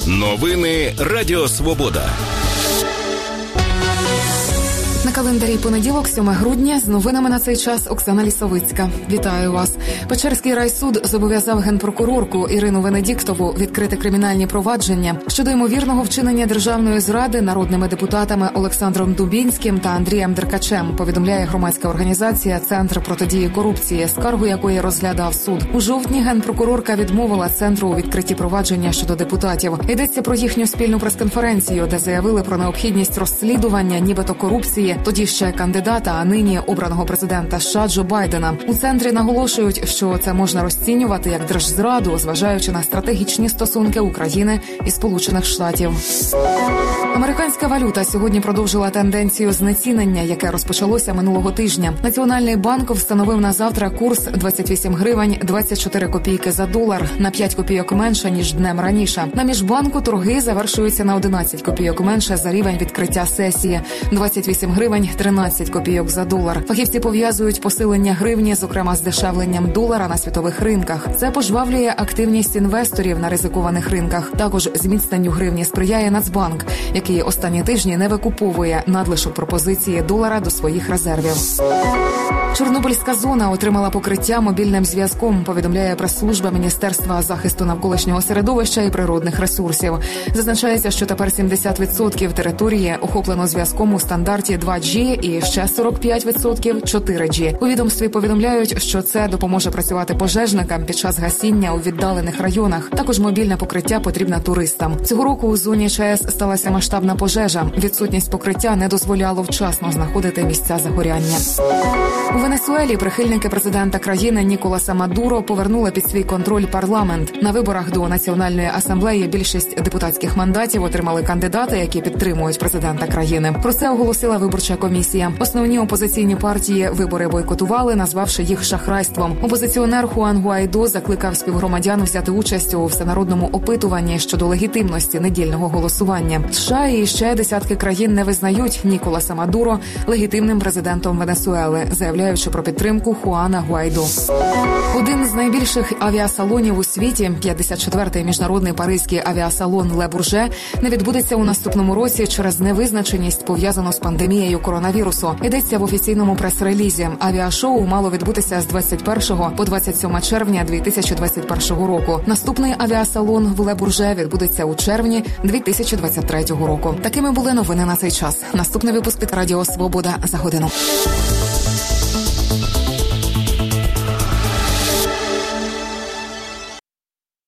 Новини Радіо Свобода. На календарі понеділок, 7 грудня, з новинами на цей час Оксана Лісовицька. Вітаю вас. Печерський райсуд зобов'язав генпрокурорку Ірину Венедіктову відкрити кримінальні провадження щодо ймовірного вчинення державної зради народними депутатами Олександром Дубінським та Андрієм Деркачем, повідомляє громадська організація «Центр протидії корупції», скаргу якої розглядав суд. У жовтні генпрокурорка відмовила Центру у відкритті провадження щодо депутатів. Йдеться про їхню спільну прес-конференцію, де заявили про необхідність розслідування нібито корупції тоді ще кандидата, а нині обраного президента США Джо Байдена. У центрі наголошують, що це можна розцінювати як держзраду, зважаючи на стратегічні стосунки України і Сполучених Штатів. Американська валюта сьогодні продовжила тенденцію знецінення, яке розпочалося минулого тижня. Національний банк встановив на завтра курс 28 гривень 24 копійки за долар, на 5 копійок менше, ніж днем раніше. На міжбанку торги завершуються на 11 копійок менше за рівень відкриття сесії – 28 гривень 13 копійок за долар. Фахівці пов'язують посилення гривні, зокрема з дешевленням долара на світових ринках. Це пожвавлює активність інвесторів на ризикованих ринках. Також зміцненню гривні сприяє Нацбанк, який останні тижні не викуповує надлишок пропозиції долара до своїх резервів. Чорнобильська зона отримала покриття мобільним зв'язком, повідомляє прес-служба Міністерства захисту навколишнього середовища і природних ресурсів. Зазначається, що тепер 70% території охоплено зв'язком у стандарті 2G і ще 45% 4G. У відомстві повідомляють, що це допоможе працювати пожежникам під час гасіння у віддалених районах. Також мобільне покриття потрібне туристам. Цього року у зоні ЧАЕС сталася масштабна пожежа. Відсутність покриття не дозволяло вчасно знаходити місця загоряння. У Венесуелі прихильники президента країни Ніколаса Мадуро повернули під свій контроль парламент. На виборах до Національної асамблеї більшість депутатських мандатів отримали кандидати, які підтримують президента країни. Про це оголосила виборча комісія. Основні опозиційні партії вибори бойкотували, назвавши їх шахрайством. Опозиціонер Хуан Гуайдо закликав співгромадян взяти участь у всенародному опитуванні щодо легітимності недільного голосування. США і ще десятки країн не визнають Ніколаса Мадуро легітимним президентом Венесуели, заявляючи про підтримку Хуана Гуайдо. Один з найбільших авіасалонів у світі, 54-й міжнародний паризький авіасалон Ле Бурже, не відбудеться у наступному році через невизначеність, пов'язану з пандемією коронавірусу. Йдеться в офіційному прес-релізі. Авіашоу мало відбутися з 21 по 27 червня 2021 року. Наступний авіасалон в Ле Бурже відбудеться у червні 2023 року. Такими були новини на цей час. Наступний випуск від Радіо Свобода за годину.